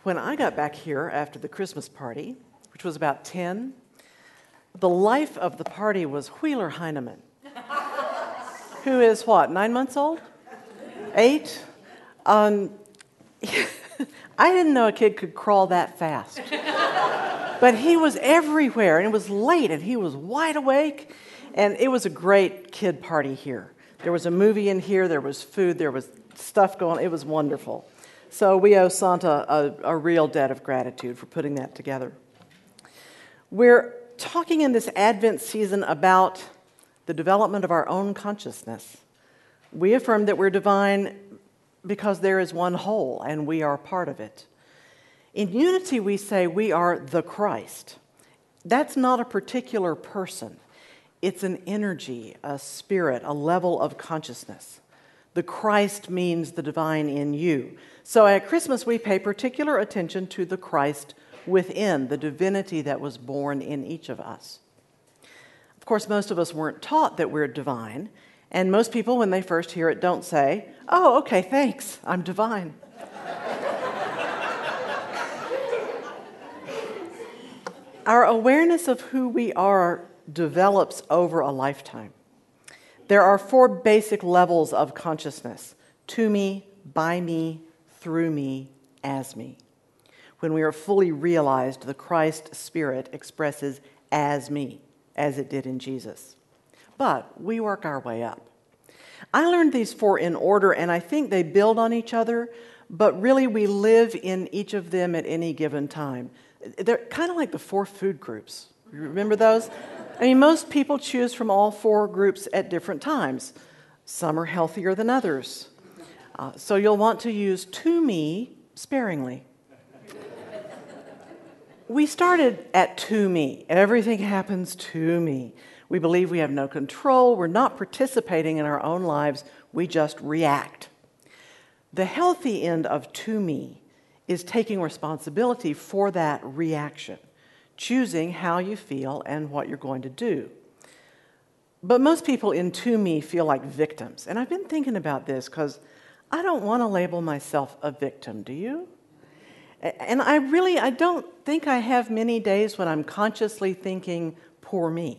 When I got back here after the Christmas party, which was about 10, the life of the party was Wheeler Heineman, who is what, 9 months old? 8? I didn't know a kid could crawl that fast. But he was everywhere, and it was late, and he was wide awake, and it was a great kid party here. There was a movie in here, there was food, there was stuff going on. It was wonderful. So we owe Santa a real debt of gratitude for putting that together. We're talking in this Advent season about the development of our own consciousness. We affirm that we're divine because there is one whole, and we are part of it. In unity, we say we are the Christ. That's not a particular person. It's an energy, a spirit, a level of consciousness. The Christ means the divine in you. So at Christmas, we pay particular attention to the Christ within, the divinity that was born in each of us. Of course, most of us weren't taught that we're divine, and most people, when they first hear it, don't say, "Oh, okay, thanks, I'm divine." Our awareness of who we are develops over a lifetime. There are 4 basic levels of consciousness: to me, by me, through me, as me. When we are fully realized, the Christ Spirit expresses as me, as it did in Jesus. But we work our way up. I learned these 4 in order, and I think they build on each other, but really we live in each of them at any given time. They're kind of like the 4 food groups. You remember those? I mean, most people choose from all 4 groups at different times. Some are healthier than others. So you'll want to use to me sparingly. We started at to me. Everything happens to me. We believe we have no control. We're not participating in our own lives. We just react. The healthy end of to me is taking responsibility for that reaction, choosing how you feel and what you're going to do. But most people in to me feel like victims. And I've been thinking about this because I don't want to label myself a victim, do you? And I don't think I have many days when I'm consciously thinking, poor me.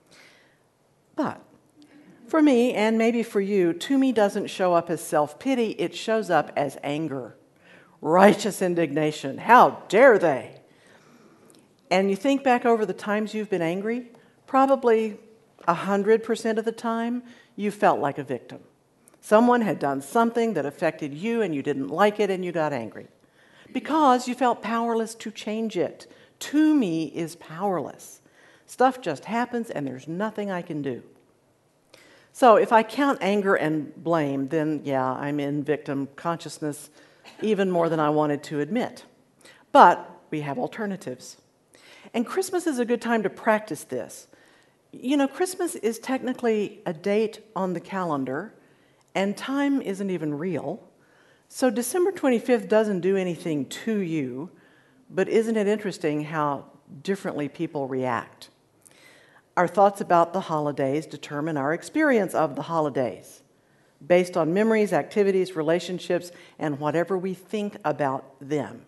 But for me, and maybe for you, to me doesn't show up as self-pity, it shows up as anger, righteous indignation. How dare they? And you think back over the times you've been angry, probably 100% of the time, you felt like a victim. Someone had done something that affected you and you didn't like it and you got angry because you felt powerless to change it. To me is powerless. Stuff just happens and there's nothing I can do. So if I count anger and blame, then yeah, I'm in victim consciousness even more than I wanted to admit. But we have alternatives. And Christmas is a good time to practice this. You know, Christmas is technically a date on the calendar, and time isn't even real. So December 25th doesn't do anything to you, but isn't it interesting how differently people react? Our thoughts about the holidays determine our experience of the holidays, based on memories, activities, relationships, and whatever we think about them.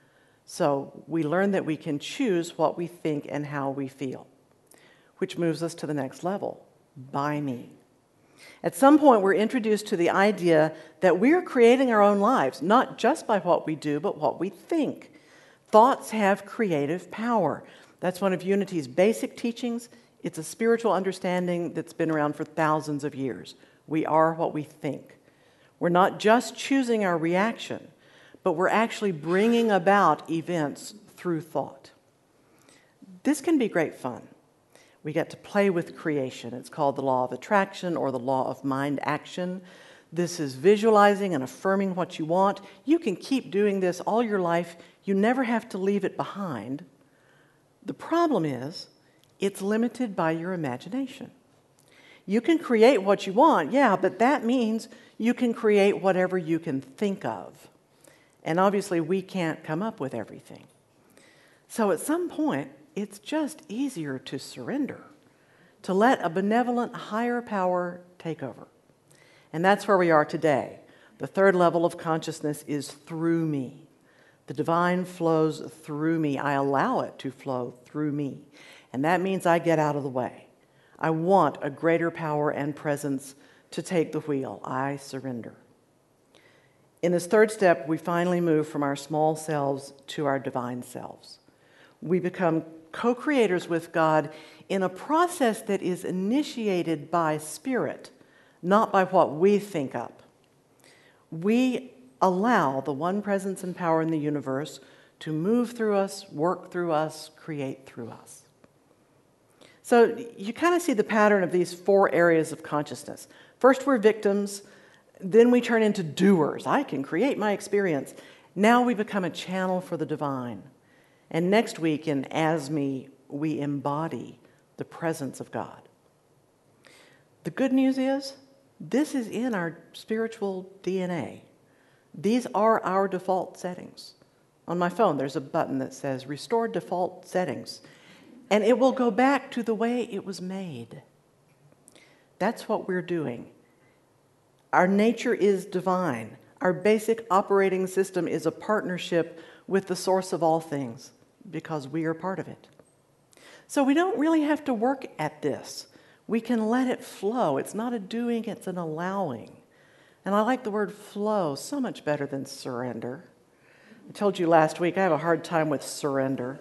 So we learn that we can choose what we think and how we feel, which moves us to the next level, by me. At some point, we're introduced to the idea that we're creating our own lives, not just by what we do, but what we think. Thoughts have creative power. That's one of Unity's basic teachings. It's a spiritual understanding that's been around for thousands of years. We are what we think. We're not just choosing our reaction, but we're actually bringing about events through thought. This can be great fun. We get to play with creation. It's called the law of attraction or the law of mind action. This is visualizing and affirming what you want. You can keep doing this all your life. You never have to leave it behind. The problem is, it's limited by your imagination. You can create what you want, yeah, but that means you can create whatever you can think of. And obviously, we can't come up with everything. So at some point, it's just easier to surrender, to let a benevolent higher power take over. And that's where we are today. The 3rd level of consciousness is through me. The divine flows through me. I allow it to flow through me. And that means I get out of the way. I want a greater power and presence to take the wheel. I surrender. In this third step, we finally move from our small selves to our divine selves. We become co-creators with God in a process that is initiated by Spirit, not by what we think up. We allow the one presence and power in the universe to move through us, work through us, create through us. So you kind of see the pattern of these four areas of consciousness. First, we're victims. Then we turn into doers. I can create my experience. Now we become a channel for the divine. And next week in As Me, we embody the presence of God. The good news is, this is in our spiritual DNA. These are our default settings. On my phone, there's a button that says Restore Default Settings, and it will go back to the way it was made. That's what we're doing. Our nature is divine. Our basic operating system is a partnership with the source of all things because we are part of it. So we don't really have to work at this. We can let it flow. It's not a doing, it's an allowing. And I like the word flow so much better than surrender. I told you last week I have a hard time with surrender.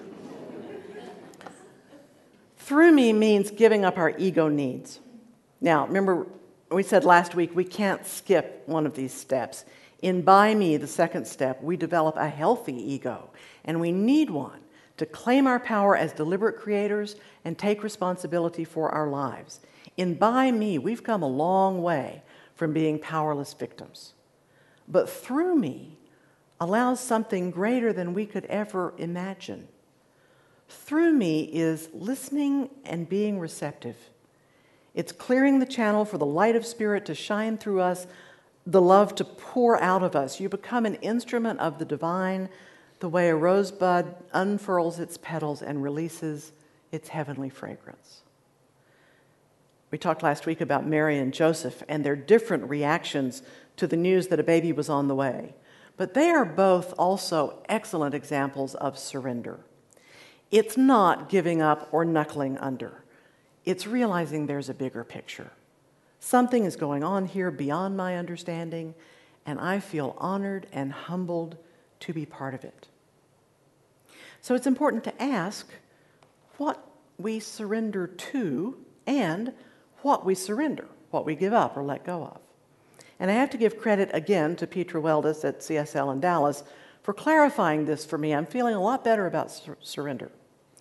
Through me means giving up our ego needs. Now, remember, we said last week we can't skip one of these steps. In By Me, the second step, we develop a healthy ego, and we need one to claim our power as deliberate creators and take responsibility for our lives. In By Me, we've come a long way from being powerless victims. But Through Me allows something greater than we could ever imagine. Through Me is listening and being receptive. It's clearing the channel for the light of Spirit to shine through us, the love to pour out of us. You become an instrument of the divine, the way a rosebud unfurls its petals and releases its heavenly fragrance. We talked last week about Mary and Joseph and their different reactions to the news that a baby was on the way. But they are both also excellent examples of surrender. It's not giving up or knuckling under. It's realizing there's a bigger picture. Something is going on here beyond my understanding, and I feel honored and humbled to be part of it. So it's important to ask what we surrender to and what we surrender, what we give up or let go of. And I have to give credit again to Petra Weldis at CSL in Dallas for clarifying this for me. I'm feeling a lot better about surrender.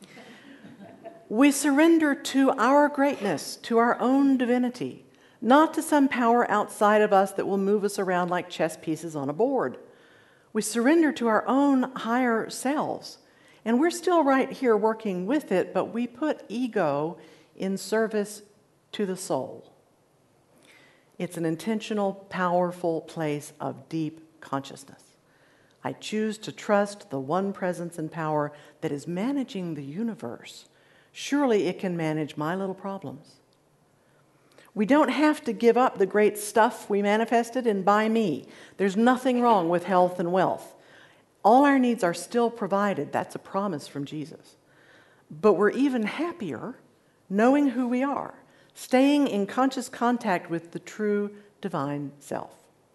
We surrender to our greatness, to our own divinity, not to some power outside of us that will move us around like chess pieces on a board. We surrender to our own higher selves. And we're still right here working with it, but we put ego in service to the soul. It's an intentional, powerful place of deep consciousness. I choose to trust the one presence and power that is managing the universe. Surely it can manage my little problems. We don't have to give up the great stuff we manifested in By Me. There's nothing wrong with health and wealth. All our needs are still provided. That's a promise from Jesus. But we're even happier knowing who we are, staying in conscious contact with the true divine self.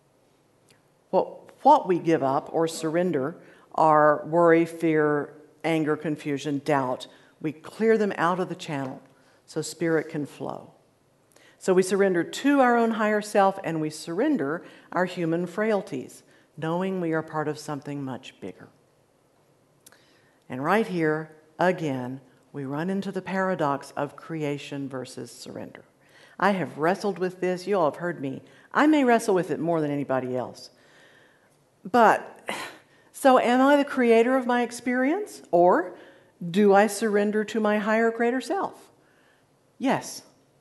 What we give up or surrender are worry, fear, anger, confusion, doubt. We clear them out of the channel so Spirit can flow. So we surrender to our own higher self, and we surrender our human frailties, knowing we are part of something much bigger. And right here, again, we run into the paradox of creation versus surrender. I have wrestled with this. You all have heard me. I may wrestle with it more than anybody else. But, so am I the creator of my experience? Or do I surrender to my higher, greater self? Yes.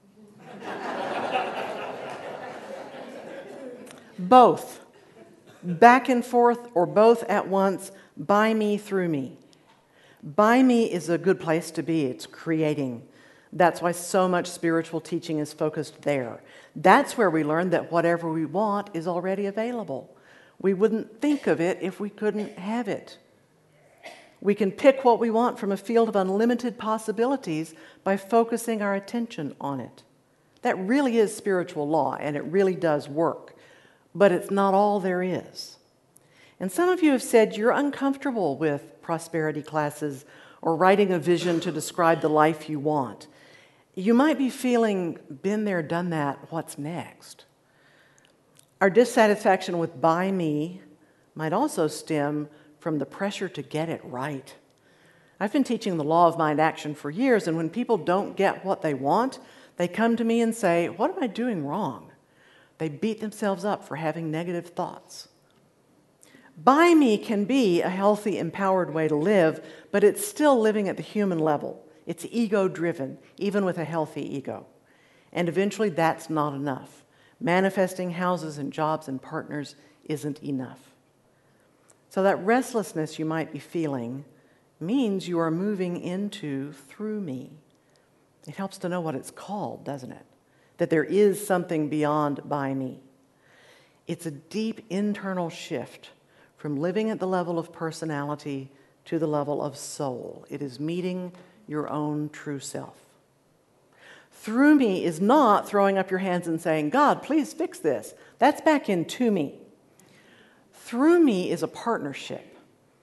Both. Back and forth or both at once. By Me, through me. By Me is a good place to be. It's creating. That's why so much spiritual teaching is focused there. That's where we learn that whatever we want is already available. We wouldn't think of it if we couldn't have it. We can pick what we want from a field of unlimited possibilities by focusing our attention on it. That really is spiritual law, and it really does work. But it's not all there is. And some of you have said you're uncomfortable with prosperity classes or writing a vision to describe the life you want. You might be feeling, been there, done that, what's next? Our dissatisfaction with by me might also stem from the pressure to get it right. I've been teaching the law of mind action for years, and when people don't get what they want, they come to me and say, what am I doing wrong? They beat themselves up for having negative thoughts. By me can be a healthy, empowered way to live, but it's still living at the human level. It's ego-driven, even with a healthy ego. And eventually that's not enough. Manifesting houses and jobs and partners isn't enough. So that restlessness you might be feeling means you are moving into through me. It helps to know what it's called, doesn't it? That there is something beyond by me. It's a deep internal shift from living at the level of personality to the level of soul. It is meeting your own true self. Through me is not throwing up your hands and saying, God, please fix this. That's back into me. Through me is a partnership.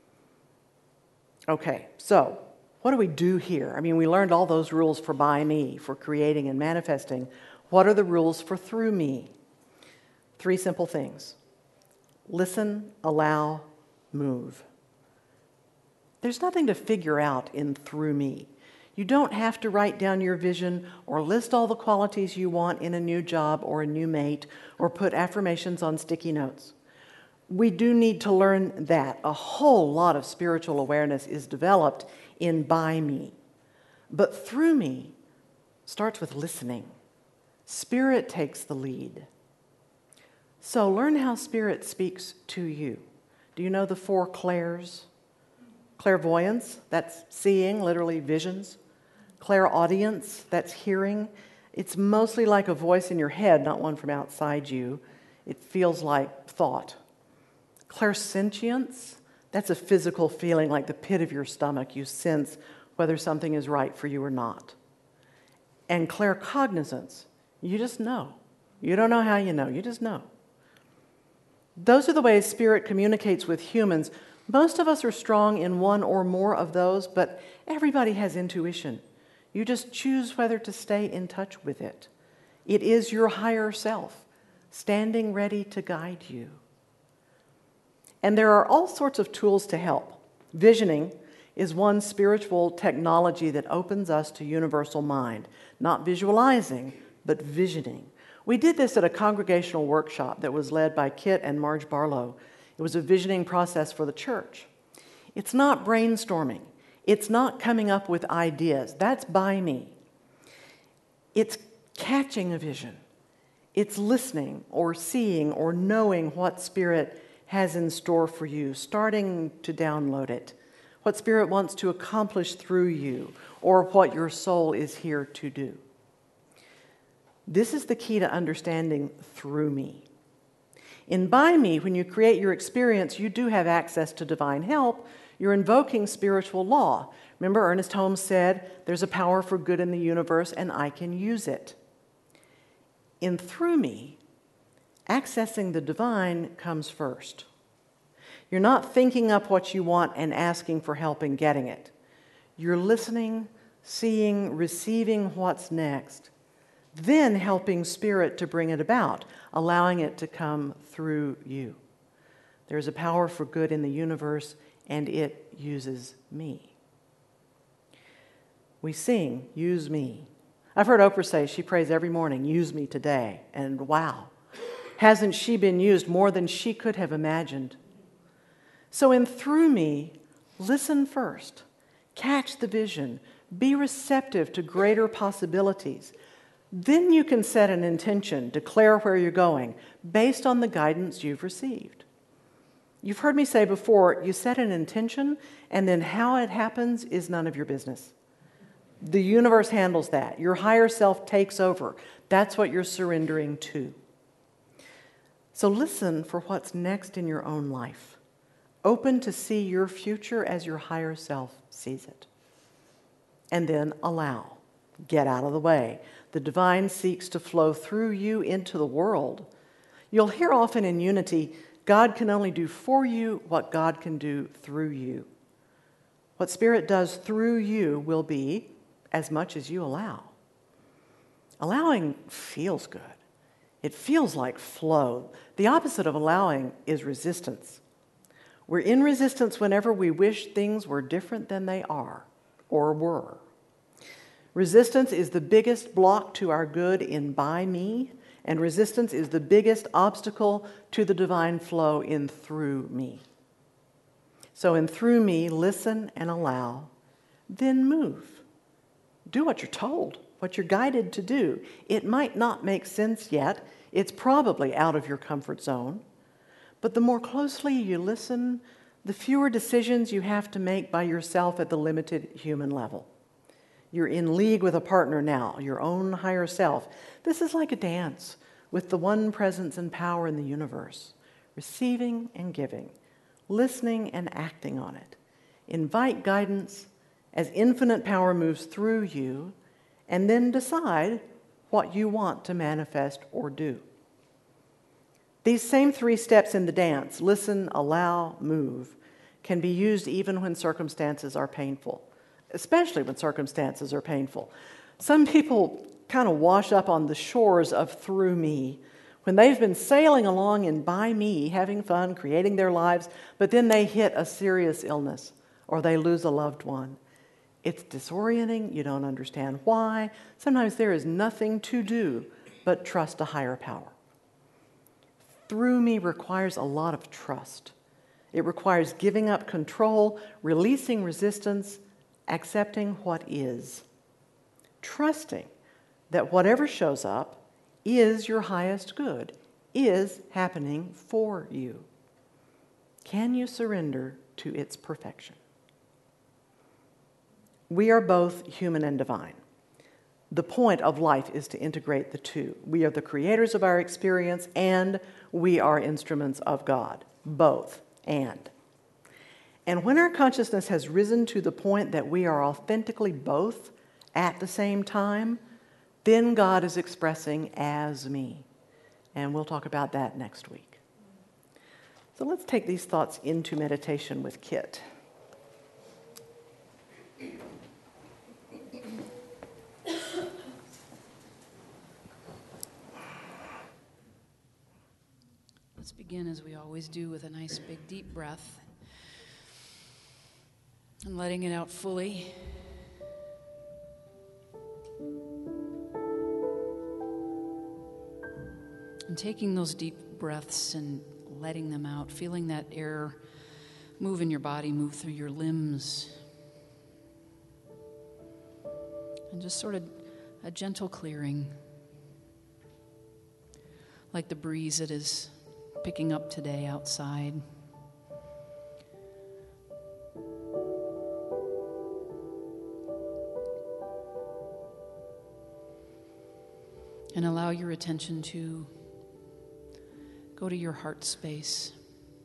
Okay, so what do we do here? I mean, we learned all those rules for by me, for creating and manifesting. What are the rules for through me? 3 simple things. Listen, allow, move. There's nothing to figure out in through me. You don't have to write down your vision or list all the qualities you want in a new job or a new mate or put affirmations on sticky notes. We do need to learn that. A whole lot of spiritual awareness is developed in by me. But through me starts with listening. Spirit takes the lead. So learn how Spirit speaks to you. Do you know the 4 clairs? Clairvoyance, that's seeing, literally visions. Clairaudience, that's hearing. It's mostly like a voice in your head, not one from outside you. It feels like thought. Clairsentience, that's a physical feeling like the pit of your stomach. You sense whether something is right for you or not. And claircognizance, you just know. You don't know how you know, you just know. Those are the ways Spirit communicates with humans. Most of us are strong in one or more of those, but everybody has intuition. You just choose whether to stay in touch with it. It is your higher self, standing ready to guide you. And there are all sorts of tools to help. Visioning is one spiritual technology that opens us to universal mind. Not visualizing, but visioning. We did this at a congregational workshop that was led by Kit and Marge Barlow. It was a visioning process for the church. It's not brainstorming. It's not coming up with ideas. That's by me. It's catching a vision. It's listening or seeing or knowing what Spirit has in store for you, starting to download it, what Spirit wants to accomplish through you, or what your soul is here to do. This is the key to understanding through me. In by me, when you create your experience, you do have access to divine help. You're invoking spiritual law. Remember, Ernest Holmes said, there's a power for good in the universe, and I can use it. In through me, accessing the divine comes first. You're not thinking up what you want and asking for help in getting it. You're listening, seeing, receiving what's next, then helping Spirit to bring it about, allowing it to come through you. There's a power for good in the universe, and it uses me. We sing, use me. I've heard Oprah say she prays every morning, use me today. And wow, hasn't she been used more than she could have imagined? So in through me, listen first, catch the vision, be receptive to greater possibilities. Then you can set an intention, declare where you're going, based on the guidance you've received. You've heard me say before, you set an intention, and then how it happens is none of your business. The universe handles that. Your higher self takes over. That's what you're surrendering to. So listen for what's next in your own life. Open to see your future as your higher self sees it. And then allow. Get out of the way. The divine seeks to flow through you into the world. You'll hear often in unity, God can only do for you what God can do through you. What Spirit does through you will be as much as you allow. Allowing feels good. It feels like flow. The opposite of allowing is resistance. We're in resistance whenever we wish things were different than they are or were. Resistance is the biggest block to our good in by me, and resistance is the biggest obstacle to the divine flow in through me. So in through me, listen and allow, then move. Do what you're told, what you're guided to do. It might not make sense yet. It's probably out of your comfort zone. But the more closely you listen, the fewer decisions you have to make by yourself at the limited human level. You're in league with a partner now, your own higher self. This is like a dance with the one presence and power in the universe, receiving and giving, listening and acting on it. Invite guidance as infinite power moves through you, and then decide what you want to manifest or do. These same 3 steps in the dance, listen, allow, move, can be used even when circumstances are painful, especially when circumstances are painful. Some people kind of wash up on the shores of through me when they've been sailing along in by me, having fun, creating their lives, but then they hit a serious illness or they lose a loved one. It's disorienting. You don't understand why. Sometimes there is nothing to do but trust a higher power. Through me requires a lot of trust. It requires giving up control, releasing resistance, accepting what is. Trusting that whatever shows up is your highest good, is happening for you. Can you surrender to its perfection? We are both human and divine. The point of life is to integrate the two. We are the creators of our experience and we are instruments of God, both and. And when our consciousness has risen to the point that we are authentically both at the same time, then God is expressing as me. And we'll talk about that next week. So let's take these thoughts into meditation with Kit. Let's begin as we always do with a nice big deep breath and letting it out fully. And taking those deep breaths and letting them out, feeling that air move in your body, move through your limbs. And just sort of a gentle clearing, like the breeze that is picking up today outside. And allow your attention to go to your heart space.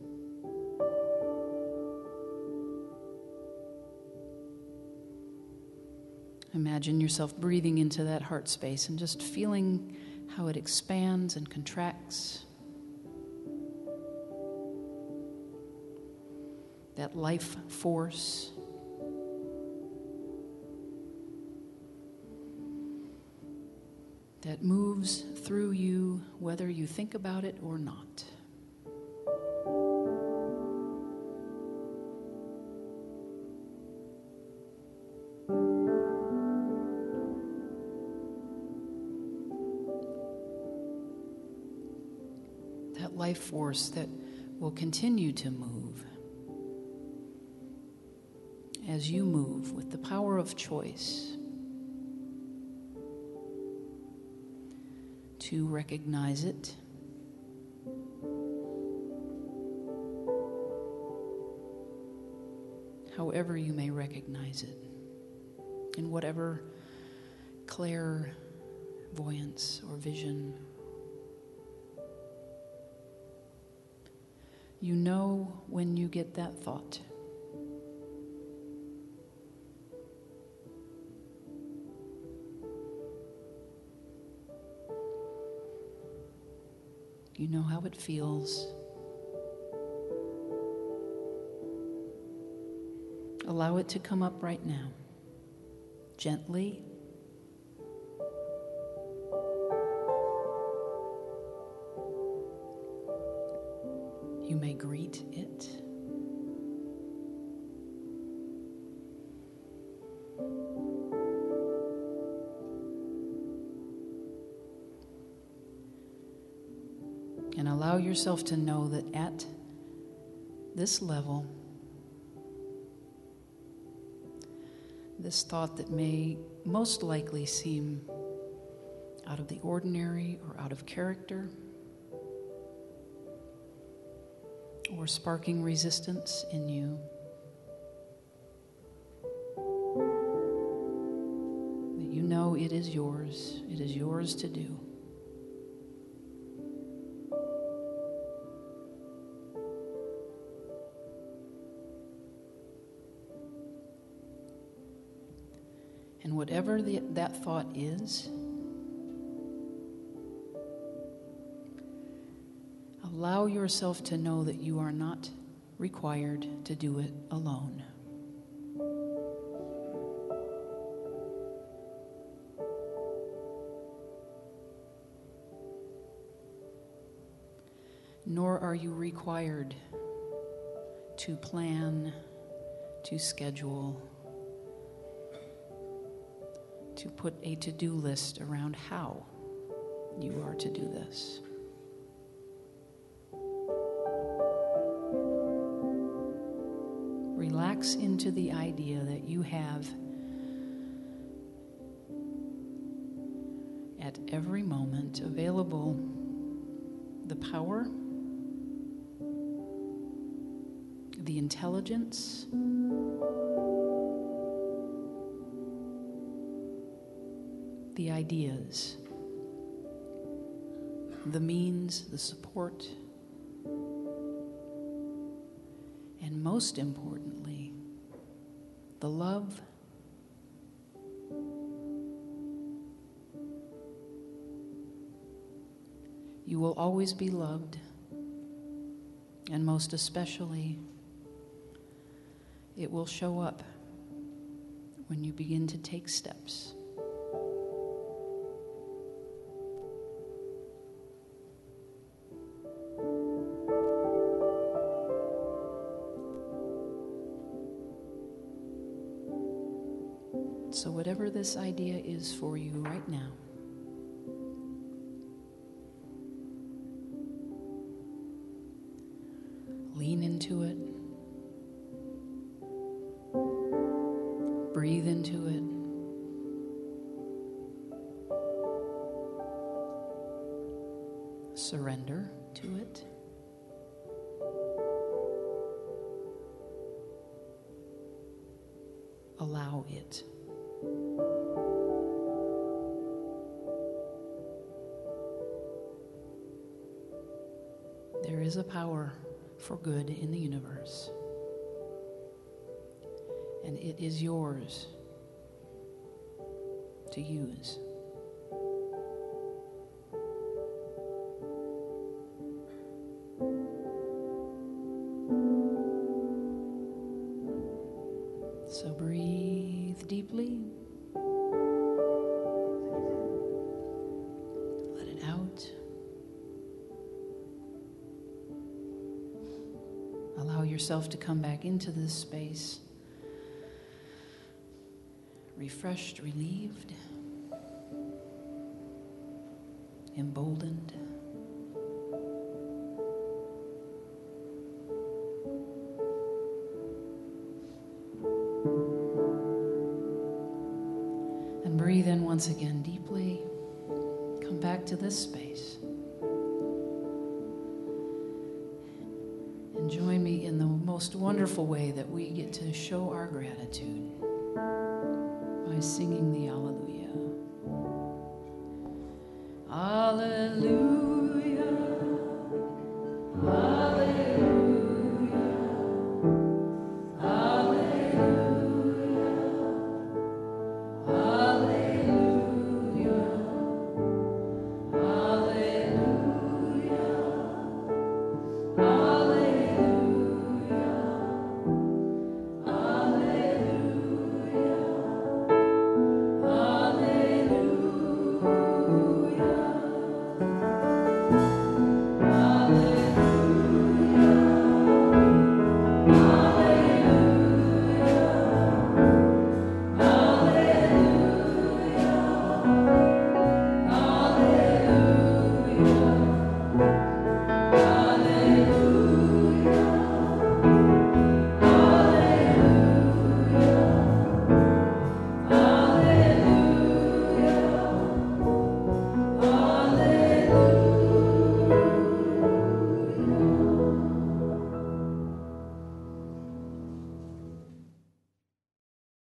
Imagine yourself breathing into that heart space and just feeling how it expands and contracts. That life force. That moves through you whether you think about it or not. That life force that will continue to move as you move with the power of choice to recognize it, however you may recognize it, in whatever clairvoyance or vision You know when you get that thought. You know how it feels. Allow it to come up right now, gently. You may greet it. And allow yourself to know that at this level, this thought that may most likely seem out of the ordinary or out of character, or sparking resistance in you, that you know it is yours to do. And whatever that thought is, allow yourself to know that you are not required to do it alone. Nor are you required to plan, to schedule, to put a to-do list around how you are to do this. Relax into the idea that you have at every moment available the power, the intelligence, the ideas, the means, the support, and most importantly, the love, you will always be loved, and most especially, it will show up when you begin to take steps. So whatever this idea is for you right now, lean into it, breathe into it, surrender to it. Allow it. There is a power for good in the universe, and it is yours to use. So breathe deeply. Let it out. Allow yourself to come back into this space, refreshed, relieved, emboldened. And breathe in once again deeply. Come back to this space. And join me in the most wonderful way that we get to show our gratitude by singing the Alleluia. Alleluia.